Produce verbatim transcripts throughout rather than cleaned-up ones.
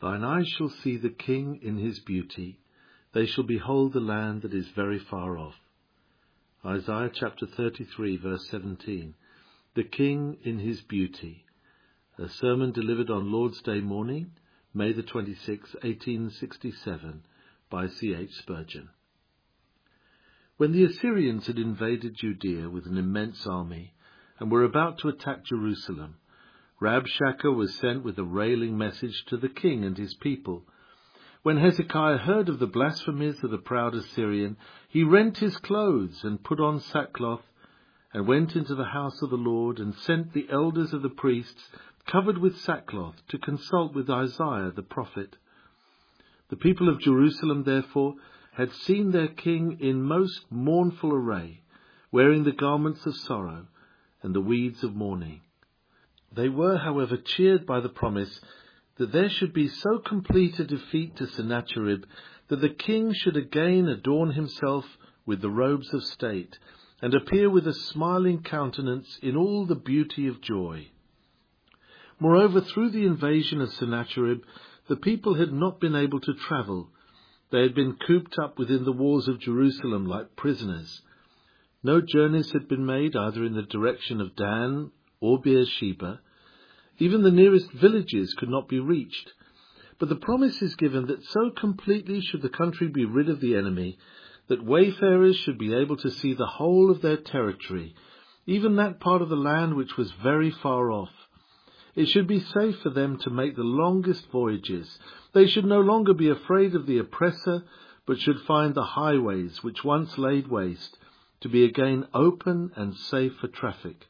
Thine eyes shall see the King in his beauty. They shall behold the land that is very far off. Isaiah chapter thirty-three, verse seventeen. The King in his beauty. A sermon delivered on Lord's Day morning, May the twenty-sixth, eighteen sixty-seven, by C H Spurgeon. When the Assyrians had invaded Judea with an immense army and were about to attack Jerusalem, Rabshakeh was sent with a railing message to the king and his people. When Hezekiah heard of the blasphemies of the proud Assyrian, he rent his clothes and put on sackcloth, and went into the house of the Lord, and sent the elders of the priests, covered with sackcloth, to consult with Isaiah the prophet. The people of Jerusalem, therefore, had seen their king in most mournful array, wearing the garments of sorrow and the weeds of mourning. They were, however, cheered by the promise that there should be so complete a defeat to Sennacherib that the king should again adorn himself with the robes of state, and appear with a smiling countenance in all the beauty of joy. Moreover, through the invasion of Sennacherib, the people had not been able to travel. They had been cooped up within the walls of Jerusalem like prisoners. No journeys had been made either in the direction of Dan or Beersheba. Even the nearest villages could not be reached. But the promise is given that so completely should the country be rid of the enemy, that wayfarers should be able to see the whole of their territory, even that part of the land which was very far off. It should be safe for them to make the longest voyages. They should no longer be afraid of the oppressor, but should find the highways which once laid waste to be again open and safe for traffic.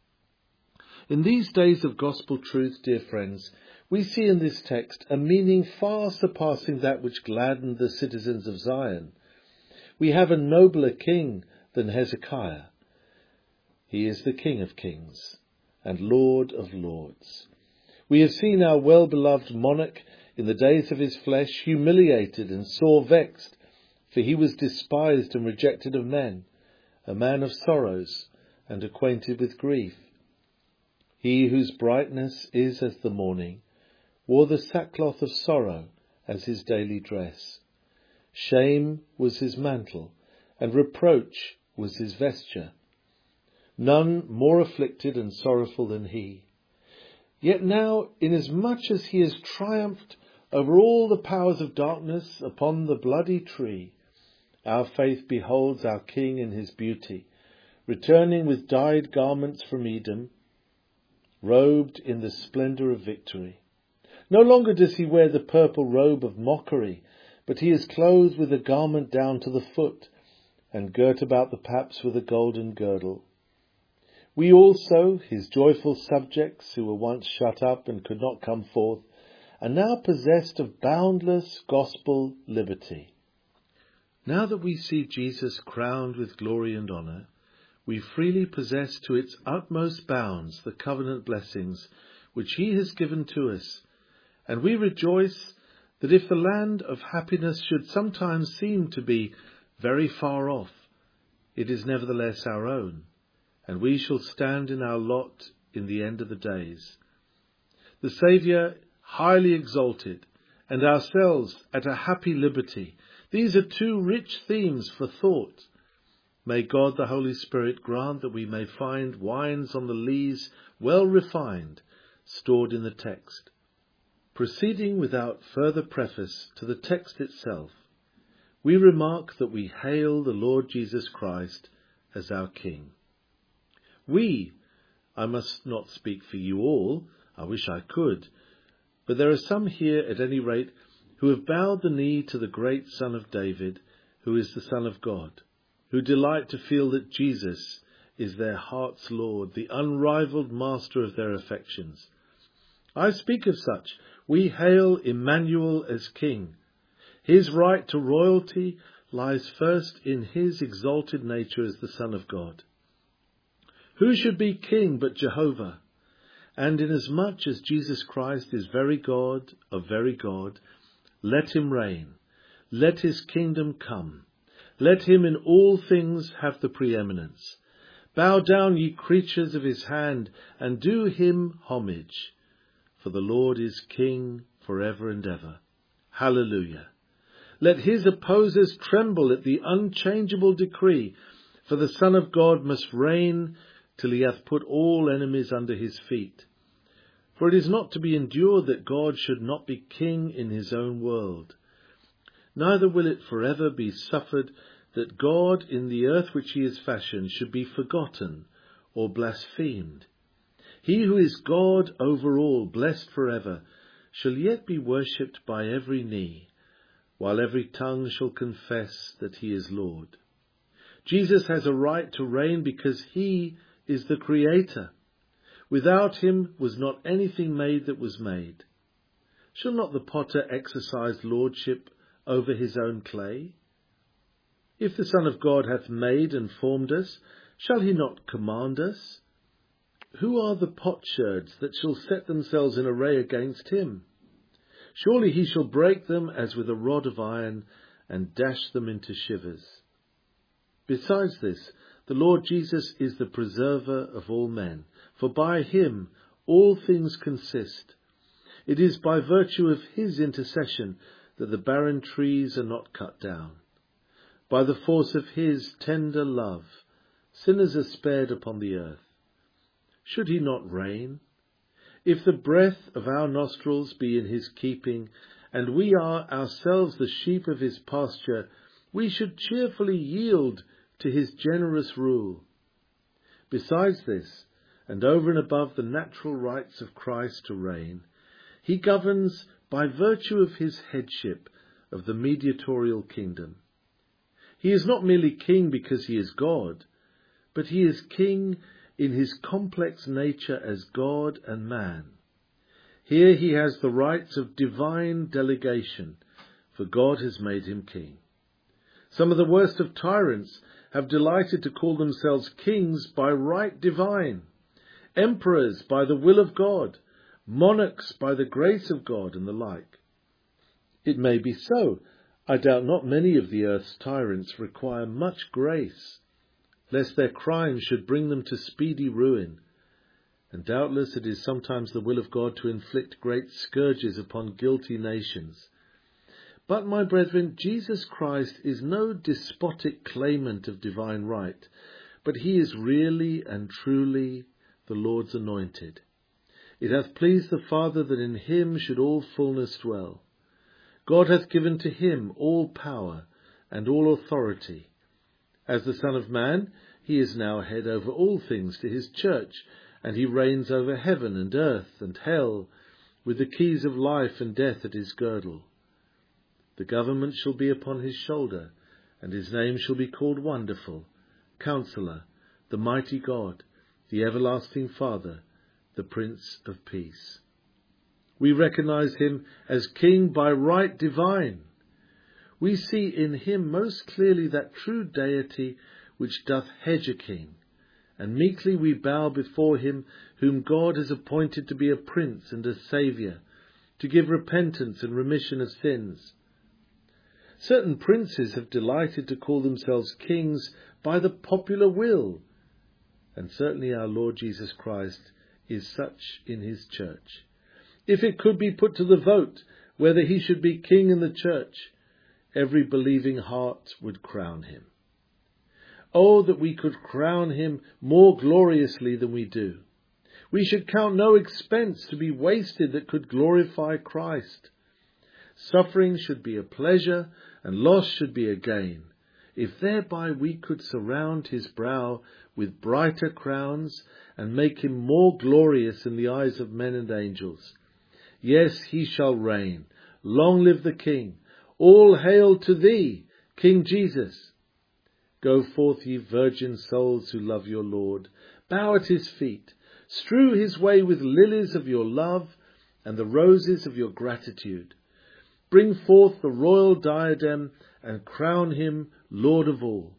In these days of gospel truth, dear friends, we see in this text a meaning far surpassing that which gladdened the citizens of Zion. We have a nobler king than Hezekiah. He is the King of kings and Lord of lords. We have seen our well-beloved monarch in the days of his flesh humiliated and sore vexed, for he was despised and rejected of men, a man of sorrows and acquainted with grief. He whose brightness is as the morning wore the sackcloth of sorrow as his daily dress. Shame was his mantle, and reproach was his vesture. None more afflicted and sorrowful than he. Yet now, inasmuch as he has triumphed over all the powers of darkness upon the bloody tree, our faith beholds our King in his beauty, returning with dyed garments from Edom, robed in the splendour of victory. No longer does he wear the purple robe of mockery, but he is clothed with a garment down to the foot, and girt about the paps with a golden girdle. We also, his joyful subjects, who were once shut up and could not come forth, are now possessed of boundless gospel liberty. Now that we see Jesus crowned with glory and honour, we freely possess to its utmost bounds the covenant blessings which he has given to us, and we rejoice that if the land of happiness should sometimes seem to be very far off, it is nevertheless our own, and we shall stand in our lot in the end of the days. The Saviour highly exalted, and ourselves at a happy liberty. These are two rich themes for thought. May God the Holy Spirit grant that we may find wines on the lees well refined, stored in the text. Proceeding without further preface to the text itself, we remark that we hail the Lord Jesus Christ as our King. We, I must not speak for you all, I wish I could, but there are some here at any rate who have bowed the knee to the great Son of David, who is the Son of God, who delight to feel that Jesus is their heart's Lord, the unrivalled master of their affections. I speak of such. We hail Emmanuel as King. His right to royalty lies first in his exalted nature as the Son of God. Who should be king but Jehovah? And inasmuch as Jesus Christ is very God of very God, let him reign. Let his kingdom come. Let him in all things have the preeminence. Bow down, ye creatures of his hand, and do him homage. For the Lord is King for ever and ever. Hallelujah. Let his opposers tremble at the unchangeable decree, for the Son of God must reign till he hath put all enemies under his feet. For it is not to be endured that God should not be king in his own world. Neither will it forever be suffered that God in the earth which he has fashioned should be forgotten or blasphemed. He who is God over all, blessed forever, shall yet be worshipped by every knee, while every tongue shall confess that he is Lord. Jesus has a right to reign because he is the Creator. Without him was not anything made that was made. Shall not the potter exercise lordship over his own clay? If the Son of God hath made and formed us, shall he not command us? Who are the potsherds that shall set themselves in array against him? Surely he shall break them as with a rod of iron, and dash them into shivers. Besides this, the Lord Jesus is the preserver of all men, for by him all things consist. It is by virtue of his intercession that the barren trees are not cut down. By the force of his tender love, sinners are spared upon the earth. Should he not reign? If the breath of our nostrils be in his keeping, and we are ourselves the sheep of his pasture, we should cheerfully yield to his generous rule. Besides this, and over and above the natural rights of Christ to reign, he governs by virtue of his headship of the mediatorial kingdom. He is not merely king because he is God, but he is king in his complex nature as God and man. Here he has the rights of divine delegation, for God has made him king. Some of the worst of tyrants have delighted to call themselves kings by right divine, emperors by the will of God, monarchs by the grace of God, and the like. It may be so. I doubt not many of the earth's tyrants require much grace, lest their crimes should bring them to speedy ruin. And doubtless it is sometimes the will of God to inflict great scourges upon guilty nations. But, my brethren, Jesus Christ is no despotic claimant of divine right, but he is really and truly the Lord's anointed. It hath pleased the Father that in him should all fullness dwell. God hath given to him all power and all authority. As the Son of Man, he is now head over all things to his church, and he reigns over heaven and earth and hell, with the keys of life and death at his girdle. The government shall be upon his shoulder, and his name shall be called Wonderful, Counselor, the Mighty God, the Everlasting Father, the Prince of Peace. We recognize him as King by right divine. We see in him most clearly that true deity which doth hedge a king, and meekly we bow before him whom God has appointed to be a prince and a saviour, to give repentance and remission of sins. Certain princes have delighted to call themselves kings by the popular will, and certainly our Lord Jesus Christ is such in his church. If it could be put to the vote whether he should be king in the church, every believing heart would crown him. Oh, that we could crown him more gloriously than we do. We should count no expense to be wasted that could glorify Christ. Suffering should be a pleasure, and loss should be a gain, if thereby we could surround his brow with brighter crowns and make him more glorious in the eyes of men and angels. Yes, he shall reign. Long live the King. All hail to thee, King Jesus. Go forth, ye virgin souls who love your Lord. Bow at his feet. Strew his way with lilies of your love and the roses of your gratitude. Bring forth the royal diadem and crown him Lord of all.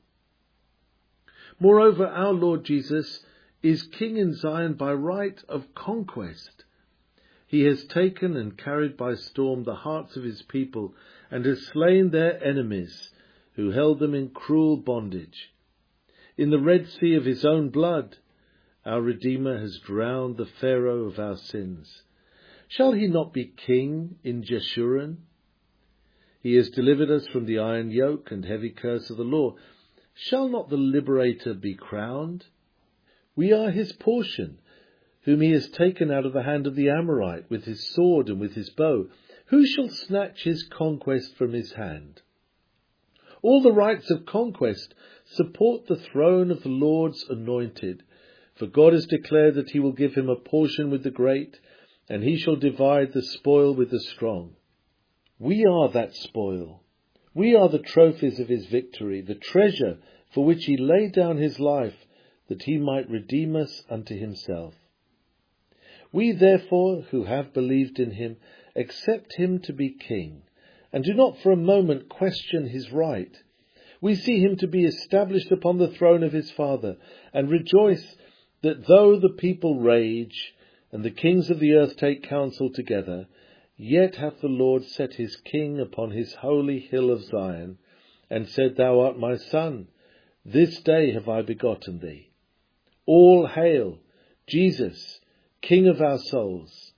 Moreover, our Lord Jesus is King in Zion by right of conquest. He has taken and carried by storm the hearts of his people, and has slain their enemies, who held them in cruel bondage. In the Red Sea of his own blood, our Redeemer has drowned the Pharaoh of our sins. Shall he not be king in Jeshurun? He has delivered us from the iron yoke and heavy curse of the law. Shall not the liberator be crowned? We are his portion, whom he has taken out of the hand of the Amorite with his sword and with his bow. Who shall snatch his conquest from his hand? All the rights of conquest support the throne of the Lord's anointed, for God has declared that he will give him a portion with the great, and he shall divide the spoil with the strong. We are that spoil. We are the trophies of his victory, the treasure for which he laid down his life, that he might redeem us unto himself. We therefore, who have believed in him, accept him to be king, and do not for a moment question his right. We see him to be established upon the throne of his Father, and rejoice that though the people rage, and the kings of the earth take counsel together, yet hath the Lord set his king upon his holy hill of Zion, and said, Thou art my son, this day have I begotten thee. All hail, Jesus, King of our souls.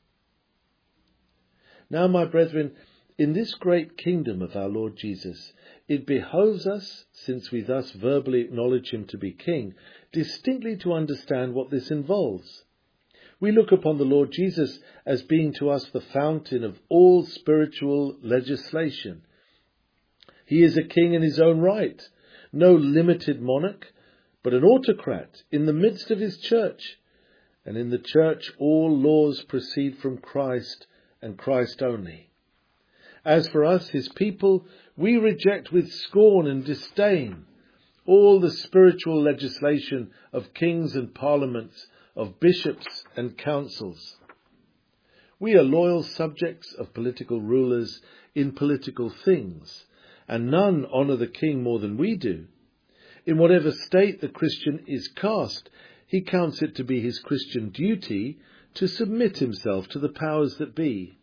Now, my brethren, in this great kingdom of our Lord Jesus, it behoves us, since we thus verbally acknowledge him to be king, distinctly to understand what this involves. We look upon the Lord Jesus as being to us the fountain of all spiritual legislation. He is a king in his own right, no limited monarch, but an autocrat in the midst of his church. And in the church all laws proceed from Christ and Christ only. As for us, his people, we reject with scorn and disdain all the spiritual legislation of kings and parliaments, of bishops and councils. We are loyal subjects of political rulers in political things, and none honour the king more than we do. In whatever state the Christian is cast, he counts it to be his Christian duty to submit himself to the powers that be.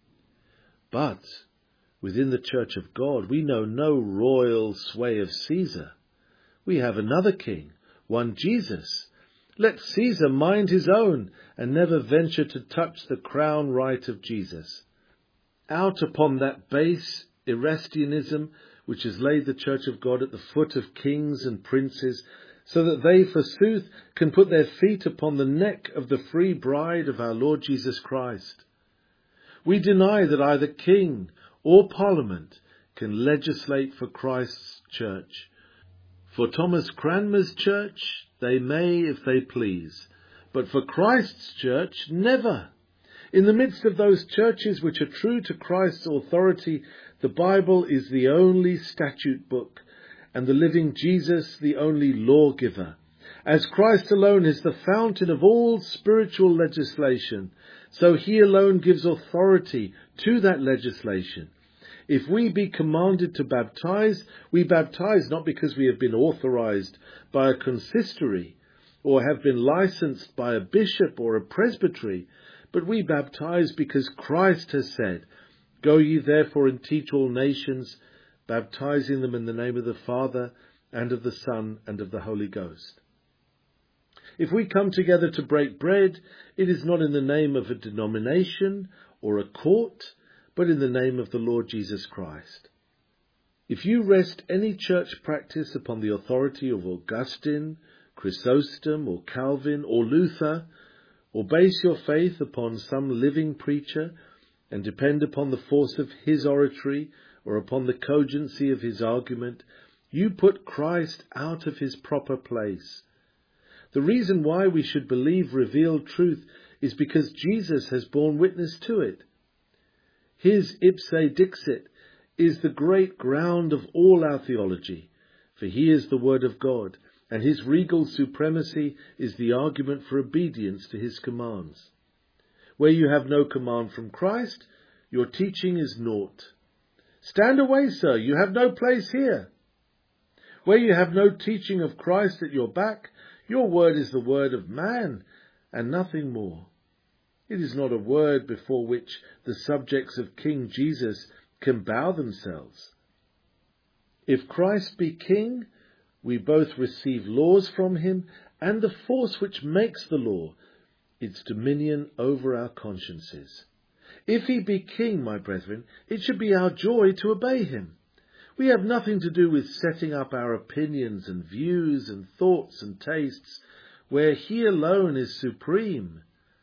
But within the Church of God, we know no royal sway of Caesar. We have another king, one Jesus. Let Caesar mind his own, and never venture to touch the crown right of Jesus. Out upon that base Erastianism, which has laid the Church of God at the foot of kings and princes, so that they, forsooth, can put their feet upon the neck of the free bride of our Lord Jesus Christ. We deny that either king or parliament can legislate for Christ's church. For Thomas Cranmer's church, they may if they please, but for Christ's church, never. In the midst of those churches which are true to Christ's authority, the Bible is the only statute book, and the living Jesus the only lawgiver. As Christ alone is the fountain of all spiritual legislation, so he alone gives authority to that legislation. If we be commanded to baptize, we baptize not because we have been authorized by a consistory or have been licensed by a bishop or a presbytery, but we baptize because Christ has said, Go ye therefore and teach all nations, baptizing them in the name of the Father and of the Son and of the Holy Ghost. If we come together to break bread, it is not in the name of a denomination or a court, but in the name of the Lord Jesus Christ. If you rest any church practice upon the authority of Augustine, Chrysostom, or Calvin, or Luther, or base your faith upon some living preacher, and depend upon the force of his oratory, or upon the cogency of his argument, you put Christ out of his proper place. The reason why we should believe revealed truth is because Jesus has borne witness to it. His ipse dixit is the great ground of all our theology, for he is the Word of God, and his regal supremacy is the argument for obedience to his commands. Where you have no command from Christ, your teaching is naught. Stand away, sir, you have no place here. Where you have no teaching of Christ at your back, your word is the word of man, and nothing more. It is not a word before which the subjects of King Jesus can bow themselves. If Christ be king, we both receive laws from him and the force which makes the law, its dominion over our consciences. If he be king, my brethren, it should be our joy to obey him. We have nothing to do with setting up our opinions and views and thoughts and tastes, where he alone is supreme.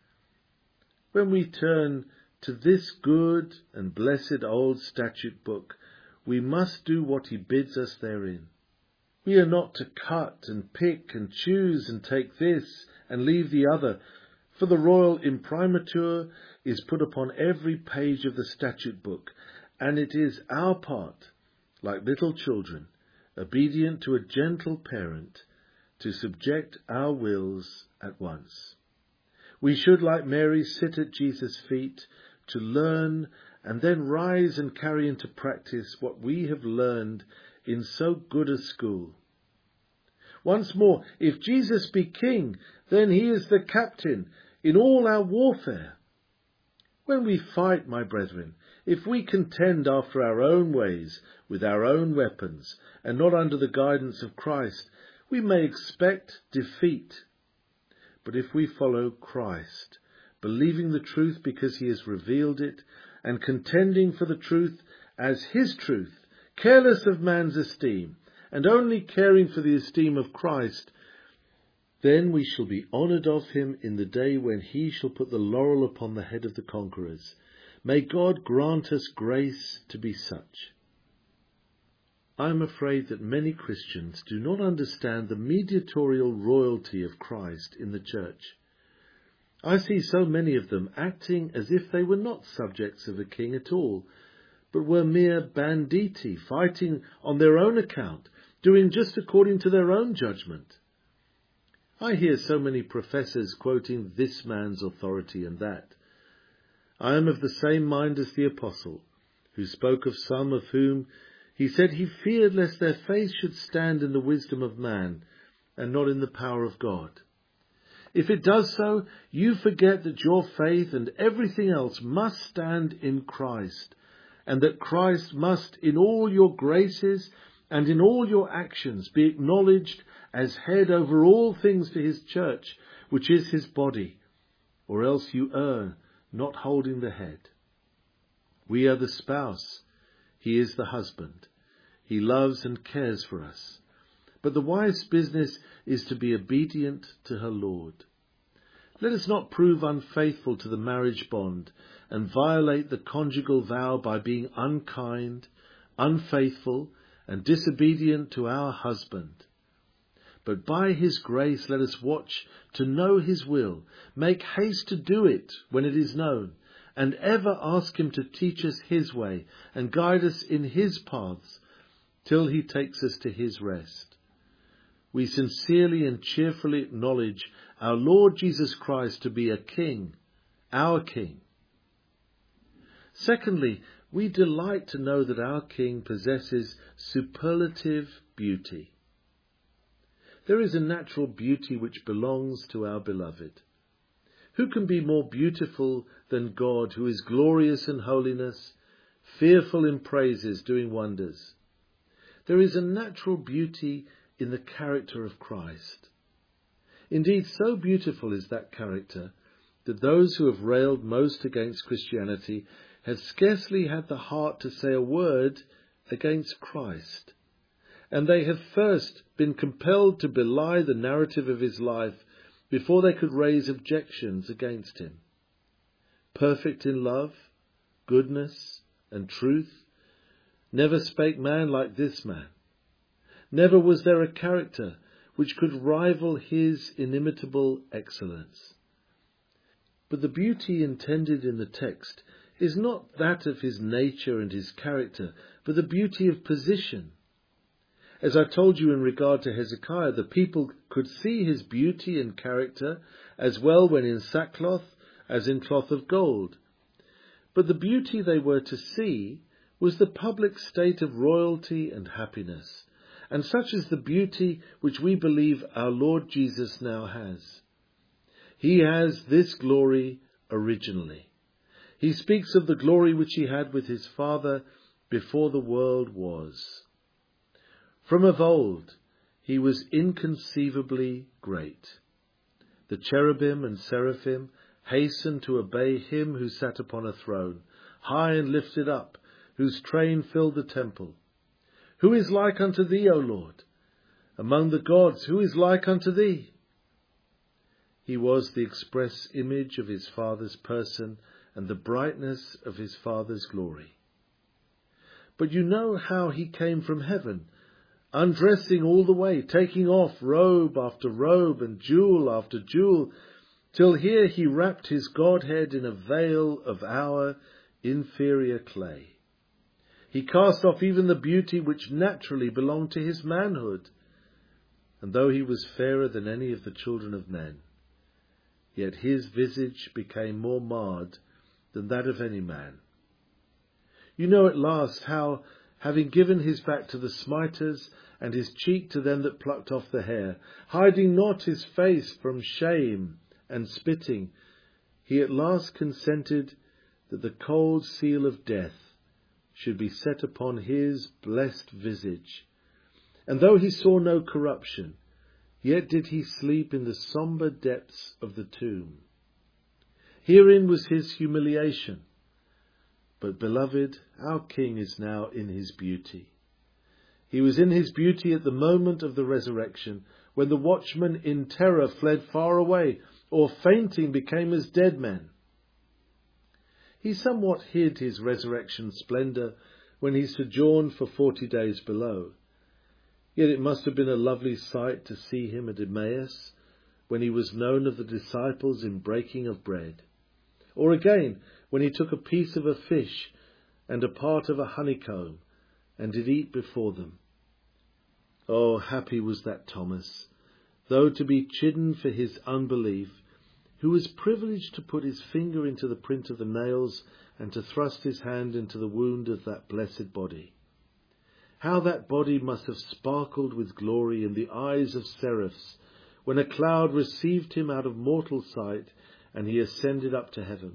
When we turn to this good and blessed old statute book, we must do what he bids us therein. We are not to cut and pick and choose and take this and leave the other, for the royal imprimatur is put upon every page of the statute book, and it is our part, like little children, obedient to a gentle parent, to subject our wills at once. We should, like Mary, sit at Jesus' feet to learn and then rise and carry into practice what we have learned in so good a school. Once more, if Jesus be king, then he is the captain in all our warfare. When we fight, my brethren, if we contend after our own ways, with our own weapons, and not under the guidance of Christ, we may expect defeat. But if we follow Christ, believing the truth because he has revealed it, and contending for the truth as his truth, careless of man's esteem, and only caring for the esteem of Christ, then we shall be honoured of him in the day when he shall put the laurel upon the head of the conquerors. May God grant us grace to be such. I am afraid that many Christians do not understand the mediatorial royalty of Christ in the church. I see so many of them acting as if they were not subjects of a king at all, but were mere banditti, fighting on their own account, doing just according to their own judgment. I hear so many professors quoting this man's authority and that. I am of the same mind as the apostle, who spoke of some of whom he said he feared lest their faith should stand in the wisdom of man, and not in the power of God. If it does so, you forget that your faith and everything else must stand in Christ, and that Christ must in all your graces and in all your actions be acknowledged as head over all things to his church, which is his body, or else you err, not holding the head. We are the spouse, he is the husband. He loves and cares for us. But the wife's business is to be obedient to her Lord. Let us not prove unfaithful to the marriage bond and violate the conjugal vow by being unkind, unfaithful, and disobedient to our husband. But by his grace let us watch to know his will, make haste to do it when it is known, and ever ask him to teach us his way and guide us in his paths, till he takes us to his rest. We sincerely and cheerfully acknowledge our Lord Jesus Christ to be a King, our King. Secondly, we delight to know that our King possesses superlative beauty. There is a natural beauty which belongs to our beloved. Who can be more beautiful than God, who is glorious in holiness, fearful in praises, doing wonders? There is a natural beauty in the character of Christ. Indeed, so beautiful is that character that those who have railed most against Christianity have scarcely had the heart to say a word against Christ. And they have first been compelled to belie the narrative of his life before they could raise objections against him. Perfect in love, goodness, and truth, never spake man like this man. Never was there a character which could rival his inimitable excellence. But the beauty intended in the text is not that of his nature and his character, but the beauty of position. As I told you in regard to Hezekiah, the people could see his beauty and character as well when in sackcloth as in cloth of gold. But the beauty they were to see was the public state of royalty and happiness, and such is the beauty which we believe our Lord Jesus now has. He has this glory originally. He speaks of the glory which he had with his Father before the world was. From of old he was inconceivably great. The cherubim and seraphim Hasten to obey him who sat upon a throne, high and lifted up, whose train filled the temple. Who is like unto thee, O Lord? Among the gods, who is like unto thee? He was the express image of his Father's person and the brightness of his Father's glory. But you know how he came from heaven, undressing all the way, taking off robe after robe and jewel after jewel, till here he wrapped his Godhead in a veil of our inferior clay. He cast off even the beauty which naturally belonged to his manhood, and though he was fairer than any of the children of men, yet his visage became more marred than that of any man. You know at last how, having given his back to the smiters, and his cheek to them that plucked off the hair, hiding not his face from shame and spitting, he at last consented that the cold seal of death should be set upon his blessed visage. And though he saw no corruption, yet did he sleep in the sombre depths of the tomb. Herein was his humiliation. But, beloved, our King is now in his beauty. He was in his beauty at the moment of the resurrection, when the watchmen in terror fled far away, or fainting became as dead men. He somewhat hid his resurrection splendour when he sojourned for forty days below. Yet it must have been a lovely sight to see him at Emmaus, when he was known of the disciples in breaking of bread. Or again, when he took a piece of a fish and a part of a honeycomb, and did eat before them. Oh, happy was that Thomas, though to be chidden for his unbelief, who was privileged to put his finger into the print of the nails and to thrust his hand into the wound of that blessed body. How that body must have sparkled with glory in the eyes of seraphs when a cloud received him out of mortal sight and he ascended up to heaven.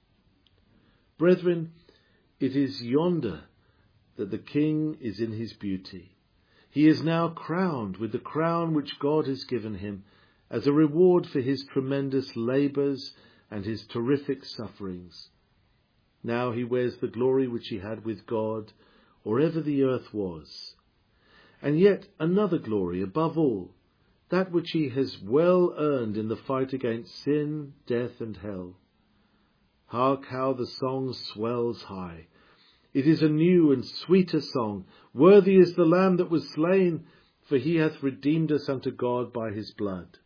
Brethren, it is yonder that the King is in his beauty. He is now crowned with the crown which God has given him as a reward for his tremendous labours and his terrific sufferings. Now he wears the glory which he had with God, or ever the earth was. And yet another glory above all, that which he has well earned in the fight against sin, death, and hell. Hark how the song swells high. It is a new and sweeter song. Worthy is the Lamb that was slain, for he hath redeemed us unto God by his blood.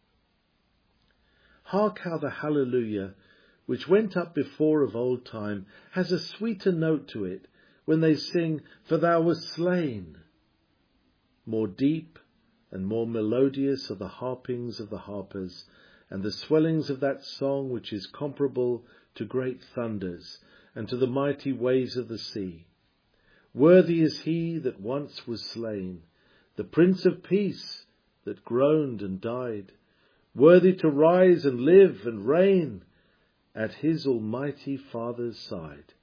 Hark how the hallelujah, which went up before of old time, has a sweeter note to it when they sing, For thou wast slain. More deep and more melodious are the harpings of the harpers, and the swellings of that song which is comparable to great thunders, and to the mighty waves of the sea. Worthy is he that once was slain, the Prince of Peace that groaned and died, worthy to rise and live and reign at his almighty Father's side.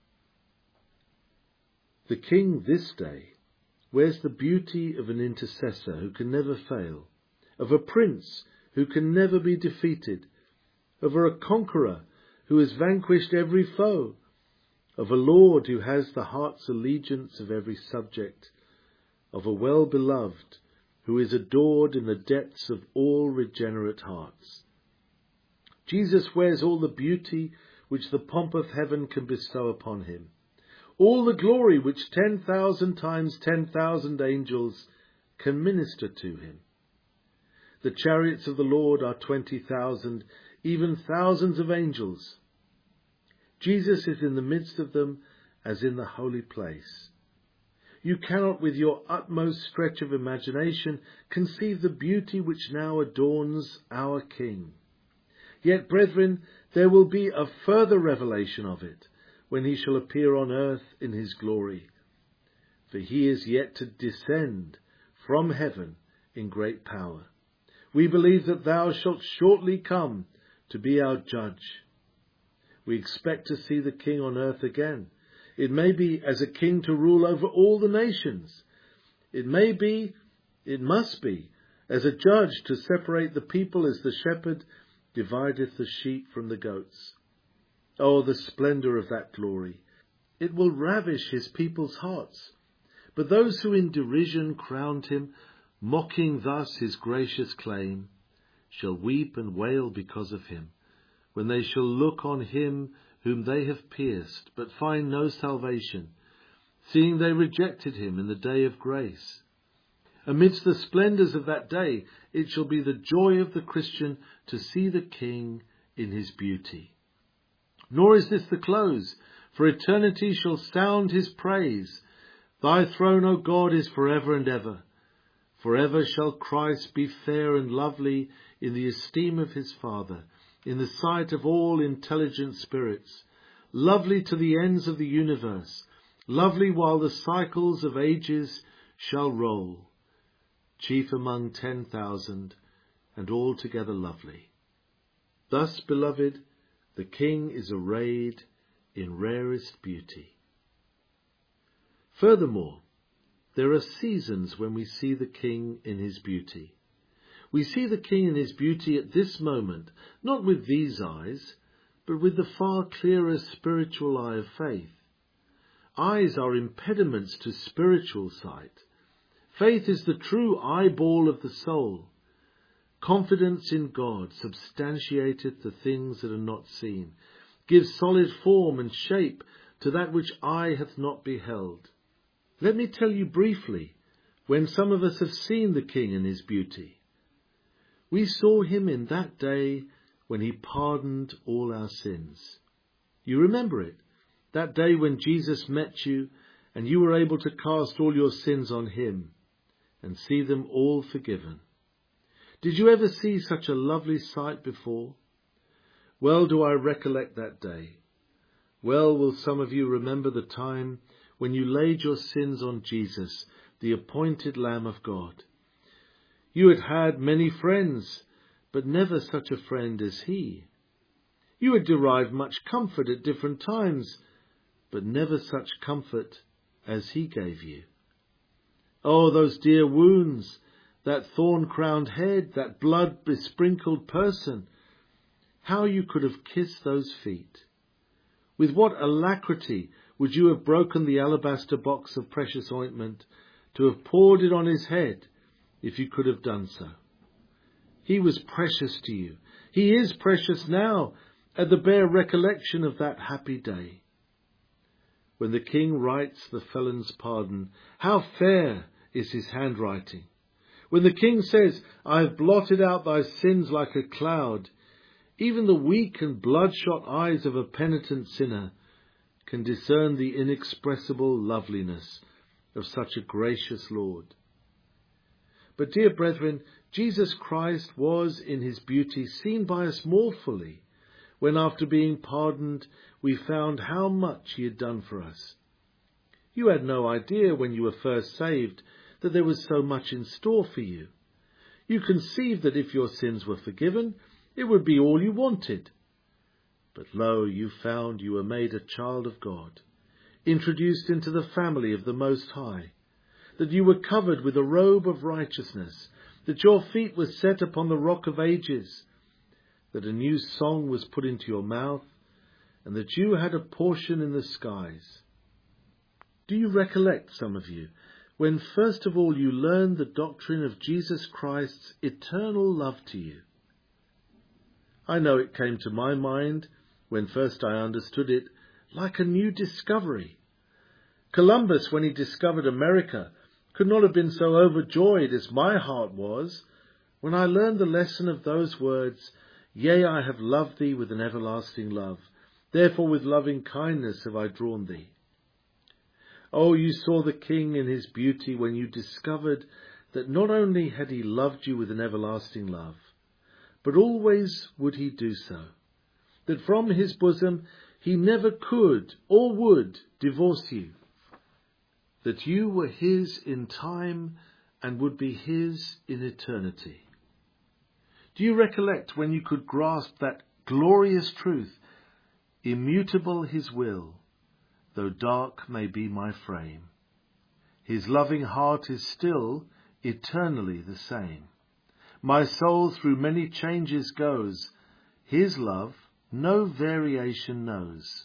The King this day wears the beauty of an intercessor who can never fail, of a prince who can never be defeated, of a conqueror who has vanquished every foe, of a Lord who has the heart's allegiance of every subject, of a well-beloved who is adored in the depths of all regenerate hearts. Jesus wears all the beauty which the pomp of heaven can bestow upon him, all the glory which ten thousand times ten thousand angels can minister to him. The chariots of the Lord are twenty thousand, even thousands of angels. Jesus is in the midst of them as in the holy place. You cannot with your utmost stretch of imagination conceive the beauty which now adorns our King. Yet, brethren, there will be a further revelation of it when he shall appear on earth in his glory. For he is yet to descend from heaven in great power. We believe that thou shalt shortly come to be our judge. We expect to see the King on earth again. It may be as a king to rule over all the nations. It may be, it must be, as a judge to separate the people as the shepherd divideth the sheep from the goats. Oh, the splendour of that glory! It will ravish his people's hearts. But those who in derision crowned him, mocking thus his gracious claim, shall weep and wail because of him, when they shall look on him whom they have pierced, but find no salvation, seeing they rejected him in the day of grace. Amidst the splendours of that day, it shall be the joy of the Christian to see the King in his beauty. Nor is this the close, for eternity shall sound his praise. Thy throne, O God, is for ever and ever. For ever shall Christ be fair and lovely in the esteem of his Father, in the sight of all intelligent spirits, lovely to the ends of the universe, lovely while the cycles of ages shall roll, chief among ten thousand, and altogether lovely. Thus, beloved, the King is arrayed in rarest beauty. Furthermore, there are seasons when we see the King in his beauty. We see the King in his beauty at this moment, not with these eyes, but with the far clearer spiritual eye of faith. Eyes are impediments to spiritual sight. Faith is the true eyeball of the soul. Confidence in God substantiateth the things that are not seen, gives solid form and shape to that which eye hath not beheld. Let me tell you briefly when some of us have seen the King in his beauty. We saw him in that day when he pardoned all our sins. You remember it, that day when Jesus met you and you were able to cast all your sins on him and see them all forgiven. Did you ever see such a lovely sight before? Well do I recollect that day. Well will some of you remember the time when you laid your sins on Jesus, the appointed Lamb of God. You had had many friends, but never such a friend as he. You had derived much comfort at different times, but never such comfort as he gave you. Oh, those dear wounds, that thorn-crowned head, that blood-besprinkled person. How you could have kissed those feet. With what alacrity would you have broken the alabaster box of precious ointment to have poured it on his head, if you could have done so. He was precious to you. He is precious now at the bare recollection of that happy day. When the King writes the felon's pardon, how fair is his handwriting. When the King says, I have blotted out thy sins like a cloud, even the weak and bloodshot eyes of a penitent sinner can discern the inexpressible loveliness of such a gracious Lord. But, dear brethren, Jesus Christ was in his beauty seen by us more fully when, after being pardoned, we found how much he had done for us. You had no idea when you were first saved that there was so much in store for you. You conceived that if your sins were forgiven, it would be all you wanted. But lo, you found you were made a child of God, introduced into the family of the Most High, that you were covered with a robe of righteousness, that your feet were set upon the rock of ages, that a new song was put into your mouth, and that you had a portion in the skies. Do you recollect, some of you, when first of all you learned the doctrine of Jesus Christ's eternal love to you? I know it came to my mind, when first I understood it, like a new discovery. Columbus, when he discovered America, could not have been so overjoyed as my heart was when I learned the lesson of those words, Yea, I have loved thee with an everlasting love, therefore with loving kindness have I drawn thee. Oh, you saw the King in his beauty when you discovered that not only had he loved you with an everlasting love, but always would he do so, that from his bosom he never could or would divorce you, that you were his in time and would be his in eternity. Do you recollect when you could grasp that glorious truth, immutable his will, though dark may be my frame? His loving heart is still eternally the same. My soul through many changes goes, his love no variation knows.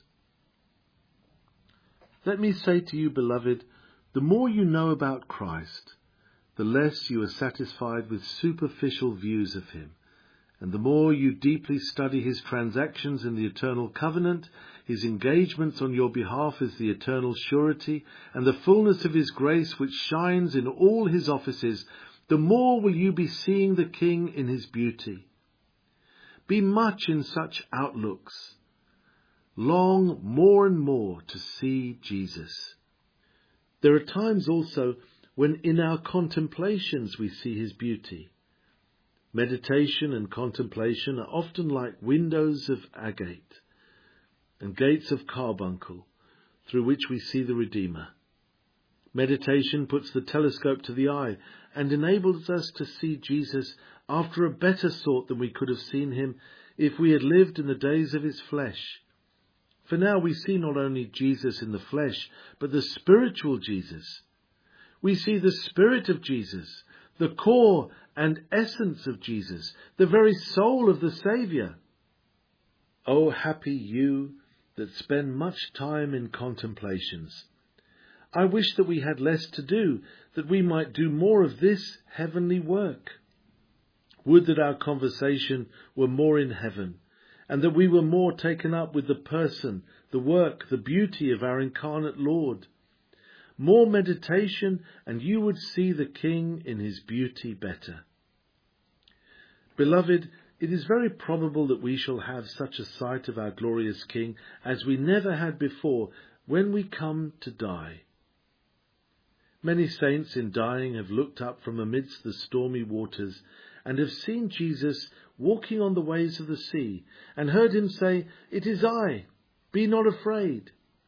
Let me say to you, beloved, the more you know about Christ, the less you are satisfied with superficial views of him, and the more you deeply study his transactions in the eternal covenant, his engagements on your behalf as the eternal surety, and the fullness of his grace which shines in all his offices, the more will you be seeing the King in his beauty. Be much in such outlooks. Long more and more to see Jesus. There are times also when in our contemplations we see his beauty. Meditation and contemplation are often like windows of agate and gates of carbuncle through which we see the Redeemer. Meditation puts the telescope to the eye and enables us to see Jesus after a better sort than we could have seen him if we had lived in the days of his flesh. For now we see not only Jesus in the flesh, but the spiritual Jesus. We see the Spirit of Jesus, the core and essence of Jesus, the very soul of the Saviour. O happy you that spend much time in contemplations. I wish that we had less to do, that we might do more of this heavenly work. Would that our conversation were more in heaven, and that we were more taken up with the person, the work, the beauty of our incarnate Lord. More meditation, and you would see the King in his beauty better. Beloved, it is very probable that we shall have such a sight of our glorious King as we never had before when we come to die. Many saints in dying have looked up from amidst the stormy waters and have seen Jesus walking on the waves of the sea, and heard him say, "It is I, be not afraid."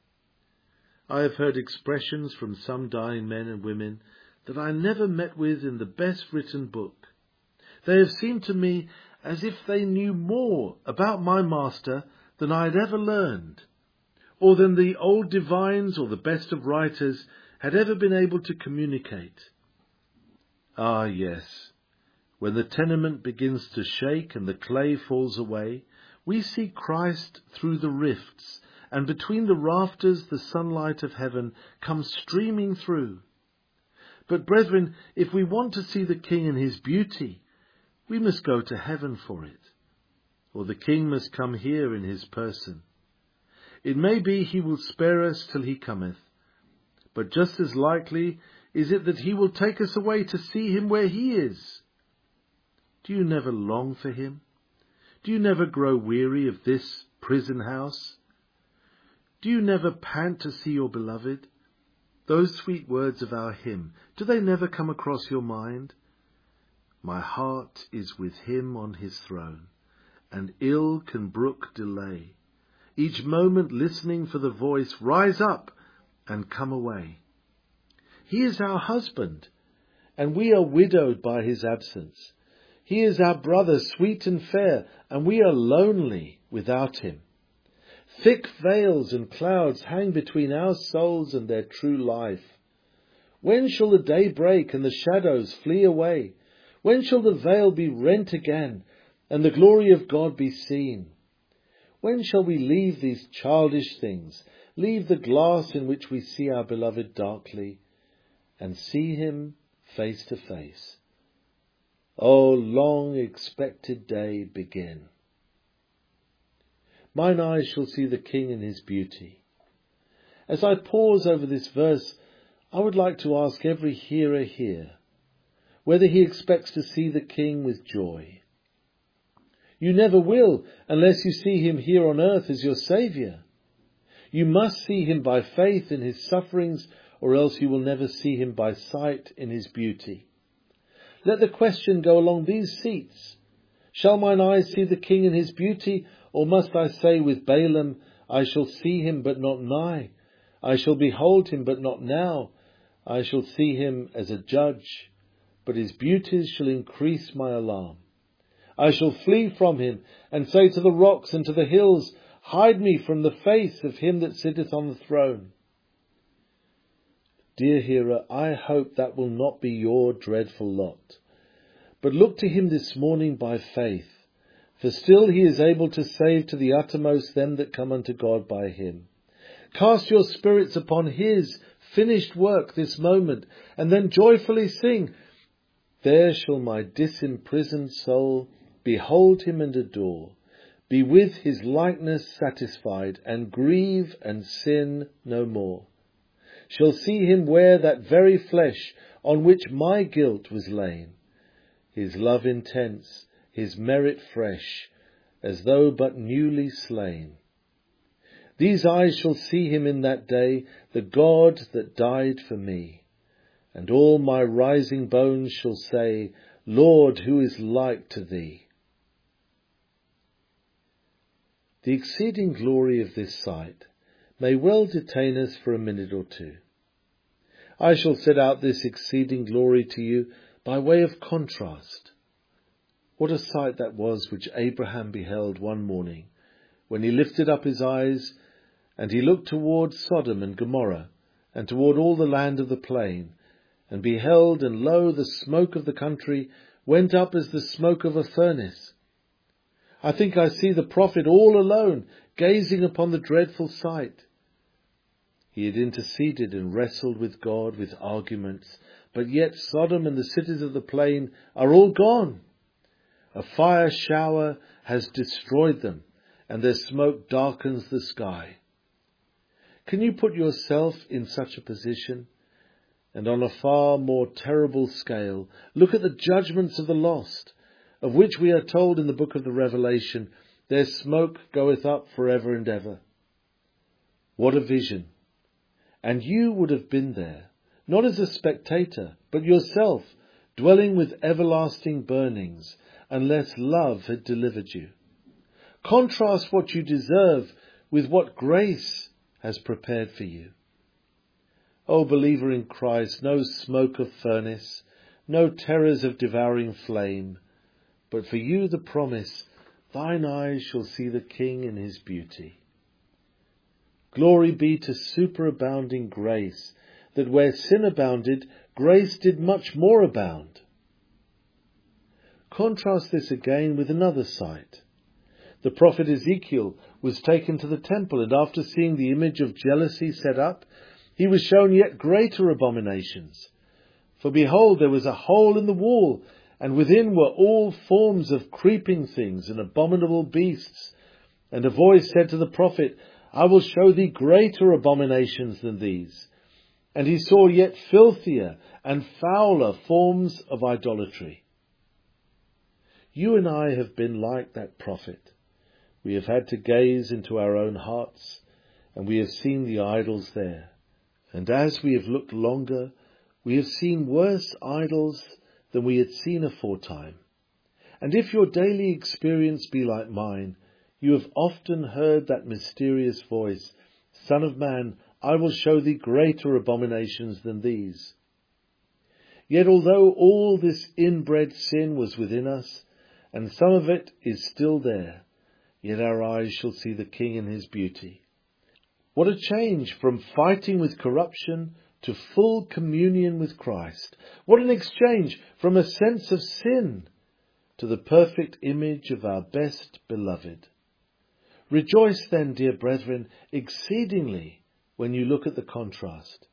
I have heard expressions from some dying men and women that I never met with in the best written book. They have seemed to me as if they knew more about my Master than I had ever learned, or than the old divines or the best of writers had ever been able to communicate. Ah, yes. When the tenement begins to shake and the clay falls away, we see Christ through the rifts, and between the rafters the sunlight of heaven comes streaming through. But brethren, if we want to see the King in his beauty, we must go to heaven for it, or the King must come here in his person. It may be he will spare us till he cometh, but just as likely is it that he will take us away to see him where he is. Do you never long for him? Do you never grow weary of this prison house? Do you never pant to see your beloved? Those sweet words of our hymn, do they never come across your mind? My heart is with him on his throne, and ill can brook delay. Each moment listening for the voice, rise up and come away. He is our husband, and we are widowed by his absence. He is our brother, sweet and fair, and we are lonely without him. Thick veils and clouds hang between our souls and their true life. When shall the day break and the shadows flee away? When shall the veil be rent again and the glory of God be seen? When shall we leave these childish things, leave the glass in which we see our beloved darkly, and see him face to face? O long expected day, begin. Mine eyes shall see the King in his beauty. As I pause over this verse, I would like to ask every hearer here whether he expects to see the King with joy. You never will unless you see him here on earth as your Saviour. You must see him by faith in his sufferings, or else you will never see him by sight in his beauty. Let the question go along these seats. Shall mine eyes see the King in his beauty, or must I say with Balaam, I shall see him but not nigh, I shall behold him but not now, I shall see him as a judge, but his beauties shall increase my alarm. I shall flee from him, and say to the rocks and to the hills, hide me from the face of him that sitteth on the throne. Dear hearer, I hope that will not be your dreadful lot. But look to him this morning by faith, For still he is able to save to the uttermost them that come unto God by him. Cast your spirits upon his finished work this moment, and then joyfully sing, There shall my disimprisoned soul behold him and adore, be with his likeness satisfied, and grieve and sin no more. Shall see him wear that very flesh on which my guilt was lain, his love intense, his merit fresh, as though but newly slain. These eyes shall see him in that day, the God that died for me, and all my rising bones shall say, Lord, who is like to thee? The exceeding glory of this sight may well detain us for a minute or two. I shall set out this exceeding glory to you by way of contrast. What a sight that was which Abraham beheld one morning, when he lifted up his eyes, and he looked toward Sodom and Gomorrah, and toward all the land of the plain, and beheld, and lo, the smoke of the country went up as the smoke of a furnace. I think I see the prophet all alone, gazing upon the dreadful sight. He had interceded and wrestled with God with arguments, but yet Sodom and the cities of the plain are all gone. A fire shower has destroyed them, and their smoke darkens the sky. Can you put yourself in such a position? And on a far more terrible scale, look at the judgments of the lost, of which we are told in the book of the Revelation, their smoke goeth up for ever and ever. What a vision! And you would have been there, not as a spectator, but yourself, dwelling with everlasting burnings, unless love had delivered you. Contrast what you deserve with what grace has prepared for you. O believer in Christ, no smoke of furnace, no terrors of devouring flame, but for you the promise, thine eyes shall see the King in his beauty. Glory be to superabounding grace, that where sin abounded, grace did much more abound. Contrast this again with another sight. The prophet Ezekiel was taken to the temple, and after seeing the image of jealousy set up, he was shown yet greater abominations. For behold, there was a hole in the wall, and within were all forms of creeping things and abominable beasts. And a voice said to the prophet, I will show thee greater abominations than these. And he saw yet filthier and fouler forms of idolatry. You and I have been like that prophet. We have had to gaze into our own hearts, and we have seen the idols there. And as we have looked longer, we have seen worse idols than we had seen aforetime. And if your daily experience be like mine, you have often heard that mysterious voice, Son of man, I will show thee greater abominations than these. Yet although all this inbred sin was within us, and some of it is still there, yet our eyes shall see the King in his beauty. What a change from fighting with corruption to full communion with Christ. What an exchange from a sense of sin to the perfect image of our best beloved. Rejoice then, dear brethren, exceedingly when you look at the contrast.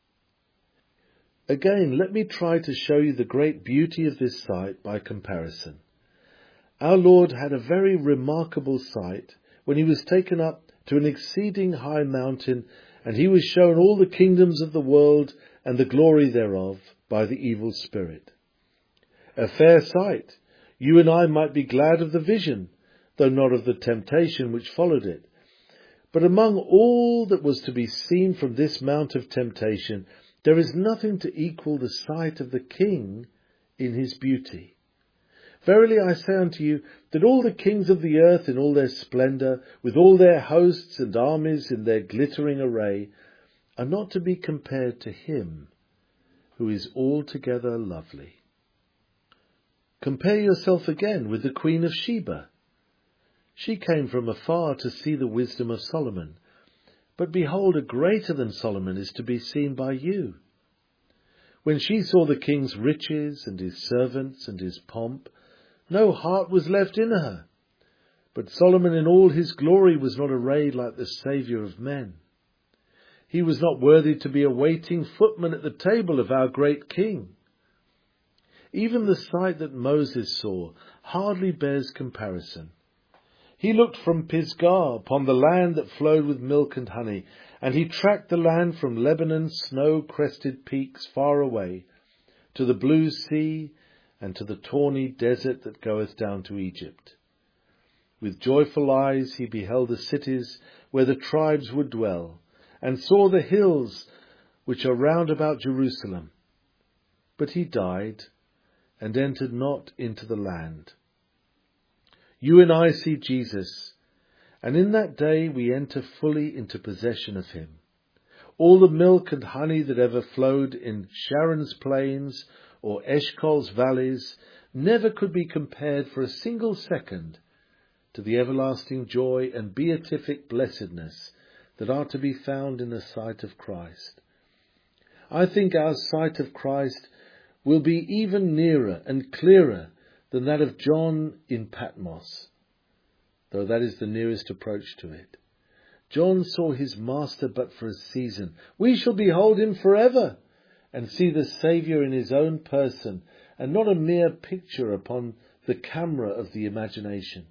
Again, let me try to show you the great beauty of this sight by comparison. Our Lord had a very remarkable sight when he was taken up to an exceeding high mountain, and he was shown all the kingdoms of the world and the glory thereof by the evil spirit. A fair sight. You and I might be glad of the vision, though not of the temptation which followed it. But among all that was to be seen from this mount of temptation, there is nothing to equal the sight of the King in his beauty. Verily I say unto you, that all the kings of the earth in all their splendour, with all their hosts and armies in their glittering array, are not to be compared to him, who is altogether lovely. Compare yourself again with the Queen of Sheba. She came from afar to see the wisdom of Solomon, but behold, a greater than Solomon is to be seen by you. When she saw the king's riches and his servants and his pomp, no heart was left in her. But Solomon in all his glory was not arrayed like the Saviour of men. He was not worthy to be a waiting footman at the table of our great King. Even the sight that Moses saw hardly bears comparison. He looked from Pisgah upon the land that flowed with milk and honey, and he tracked the land from Lebanon's snow-crested peaks far away, to the blue sea and to the tawny desert that goeth down to Egypt. With joyful eyes he beheld the cities where the tribes would dwell, and saw the hills which are round about Jerusalem. But he died, and entered not into the land. You and I see Jesus, and in that day we enter fully into possession of him. All the milk and honey that ever flowed in Sharon's plains or Eshcol's valleys never could be compared for a single second to the everlasting joy and beatific blessedness that are to be found in the sight of Christ. I think our sight of Christ will be even nearer and clearer than that of John in Patmos, though that is the nearest approach to it. John saw his master but for a season. We shall behold him forever, and see the Saviour in his own person, and not a mere picture upon the camera of the imagination.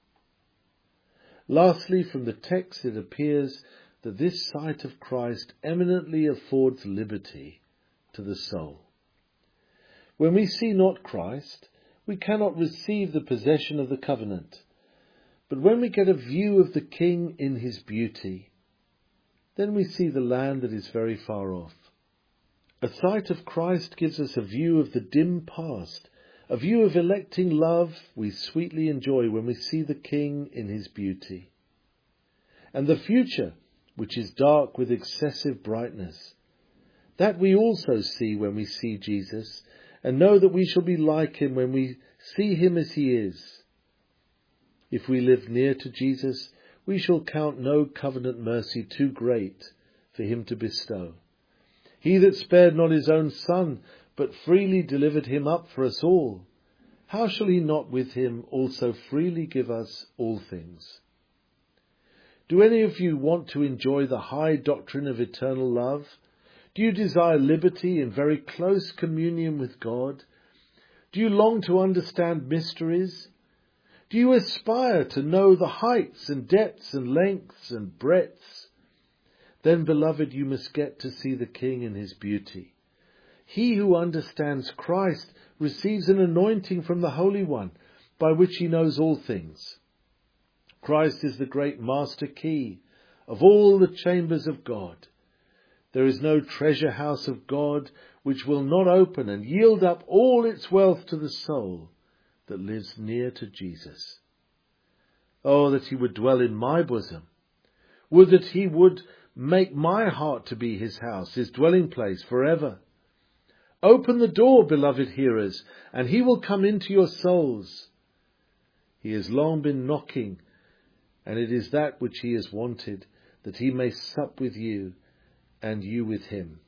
Lastly, from the text it appears that this sight of Christ eminently affords liberty to the soul. When we see not Christ, we cannot receive the possession of the covenant. But when we get a view of the King in his beauty, then we see the land that is very far off. A sight of Christ gives us a view of the dim past, a view of electing love we sweetly enjoy when we see the King in his beauty. And the future, which is dark with excessive brightness, that we also see when we see Jesus, and know that we shall be like him when we see him as he is. If we live near to Jesus, we shall count no covenant mercy too great for him to bestow. He that spared not his own Son, but freely delivered him up for us all, how shall he not with him also freely give us all things? Do any of you want to enjoy the high doctrine of eternal love? Do you desire liberty in very close communion with God? Do you long to understand mysteries? Do you aspire to know the heights and depths and lengths and breadths? Then, beloved, you must get to see the King in his beauty. He who understands Christ receives an anointing from the Holy One, by which he knows all things. Christ is the great master key of all the chambers of God. There is no treasure house of God which will not open and yield up all its wealth to the soul that lives near to Jesus. Oh, that he would dwell in my bosom. Would that he would make my heart to be his house, his dwelling place forever. Open the door, beloved hearers, and he will come into your souls. He has long been knocking, and it is that which he has wanted, that he may sup with you, and you with him.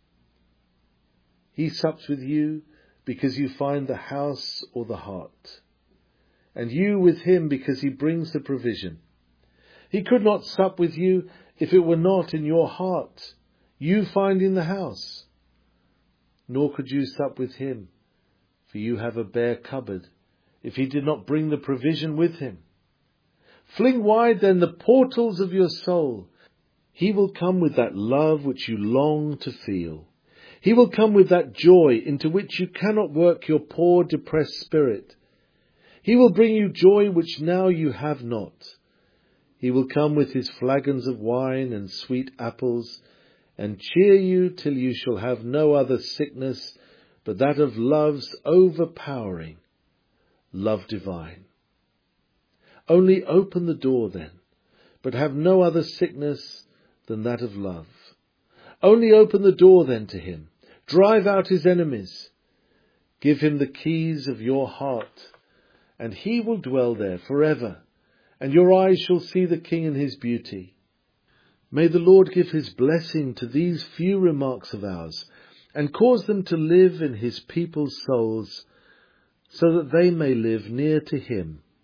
He sups with you because you find the house or the heart, and you with him because he brings the provision. He could not sup with you if it were not in your heart, you finding the house. Nor could you sup with him, for you have a bare cupboard, if he did not bring the provision with him. Fling wide then the portals of your soul. He will come with that love which you long to feel. He will come with that joy into which you cannot work your poor depressed spirit. He will bring you joy which now you have not. He will come with his flagons of wine and sweet apples, and cheer you till you shall have no other sickness but that of love's overpowering, love divine. Only open the door then, but have no other sickness than that of love. Only open the door then to him. Drive out his enemies. Give him the keys of your heart, and he will dwell there forever, and your eyes shall see the King in his beauty. May the Lord give his blessing to these few remarks of ours, and cause them to live in his people's souls, so that they may live near to him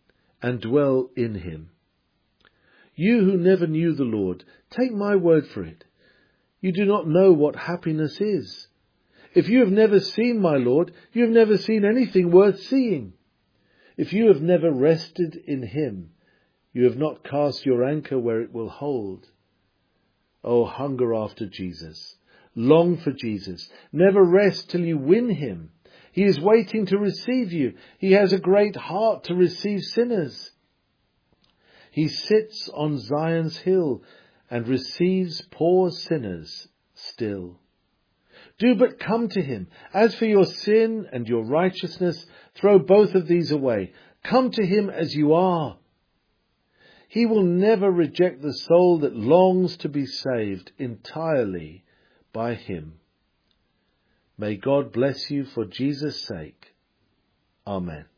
and dwell in him. You who never knew the Lord, take my word for it. You do not know what happiness is. If you have never seen my Lord, you have never seen anything worth seeing. If you have never rested in him, you have not cast your anchor where it will hold. Oh, hunger after Jesus. Long for Jesus. Never rest till you win him. He is waiting to receive you. He has a great heart to receive sinners. He sits on Zion's hill and receives poor sinners still. Do but come to him. As for your sin and your righteousness, throw both of these away. Come to him as you are. He will never reject the soul that longs to be saved entirely by him. May God bless you for Jesus' sake. Amen.